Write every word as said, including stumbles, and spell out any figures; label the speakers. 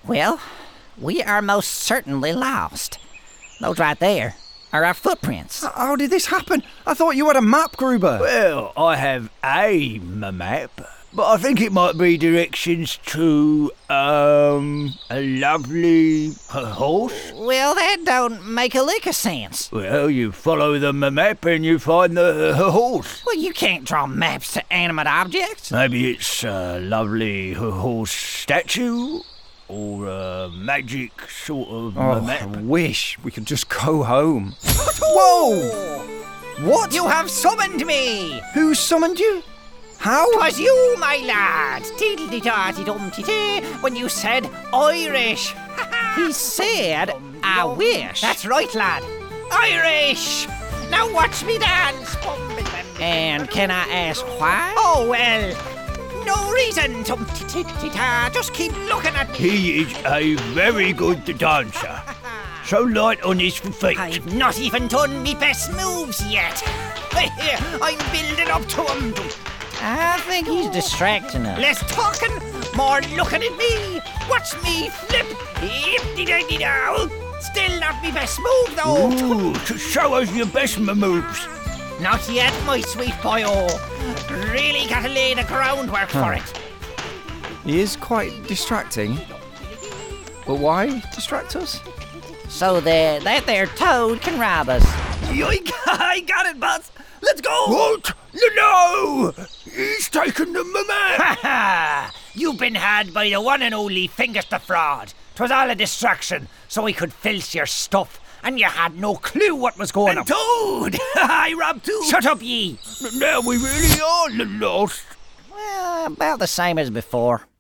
Speaker 1: Well, we are most certainly lost. Those right there are our footprints.
Speaker 2: How did this happen? I thought you had a map, Gruber.
Speaker 3: Well, I have a m- map, but I think it might be directions to, um, a lovely h- horse.
Speaker 1: Well, that don't make a lick of sense.
Speaker 3: Well, you follow the m- map and you find the h- horse.
Speaker 1: Well, you can't draw maps to animate objects.
Speaker 3: Maybe it's a lovely h- horse statue, or a magic sort of
Speaker 2: Oh,
Speaker 3: m-
Speaker 2: I
Speaker 3: map.
Speaker 2: wish we could just go home. Whoa! What?
Speaker 1: You have summoned me!
Speaker 2: Who summoned you? How?
Speaker 1: Twas you, my lad, tiddly-darty-dum-tee-tee, when you said Irish. He said, I wish. That's right, lad. Irish! Now watch me dance. And can I ask why? Oh, well, no reason, tum-tee-tee-tee-ta. Just keep looking at me.
Speaker 3: He is a very good dancer. So light on his feet.
Speaker 1: I've not even done me best moves yet. I'm building up to him. I think he's distracting us. Less talking, more looking at me. Watch me flip. Yip-de-de-de-dow. Still not me best move, though.
Speaker 3: Ooh, to show us your best m- moves.
Speaker 1: Not yet, my sweet boy-o. Really gotta lay the groundwork for it.
Speaker 2: He is quite distracting. But why distract us?
Speaker 1: So that that there toad can rob us.
Speaker 3: Yoink! I got it, boss. Let's go. What? No! He's taken the m- map.
Speaker 1: Ha ha! You've been had by the one and only Fingers the Fraud. 'Twas all a distraction, so we could filch your stuff, and you had no clue what was going on.
Speaker 3: Toad! I robbed too.
Speaker 1: Shut up, ye!
Speaker 3: Now we really are l- lost.
Speaker 1: Well, about the same as before.